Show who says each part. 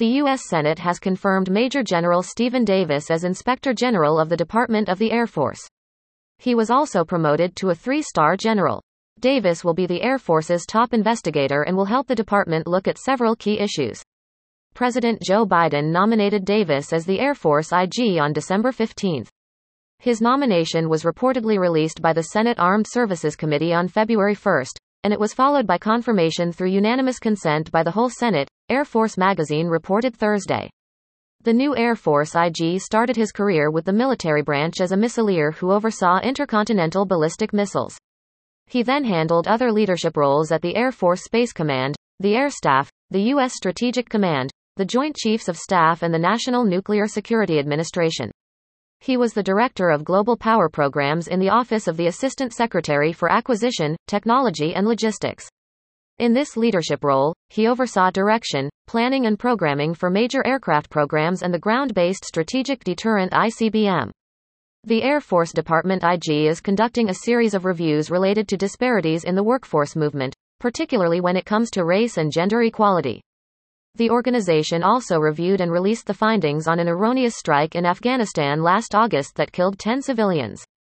Speaker 1: The U.S. Senate has confirmed Major General Stephen Davis as Inspector General of the Department of the Air Force. He was also promoted to a 3-star general. Davis will be the Air Force's top investigator and will help the department look at several key issues. President Joe Biden nominated Davis as the Air Force IG on December 15. His nomination was reportedly released by the Senate Armed Services Committee on February 1, and it was followed by confirmation through unanimous consent by the whole Senate, Air Force magazine reported Thursday. The new Air Force IG started his career with the military branch as a missileer who oversaw intercontinental ballistic missiles. He then handled other leadership roles at the Air Force Space Command, the Air Staff, the U.S. Strategic Command, the Joint Chiefs of Staff and the National Nuclear Security Administration. He was the Director of Global Power Programs in the Office of the Assistant Secretary for Acquisition, Technology and Logistics. In this leadership role, he oversaw direction, planning and programming for major aircraft programs and the Ground-Based Strategic Deterrent ICBM. The Air Force Department IG is conducting a series of reviews related to disparities in the workforce movement, particularly when it comes to race and gender equality. The organization also reviewed and released the findings on an erroneous strike in Afghanistan last August that killed 10 civilians.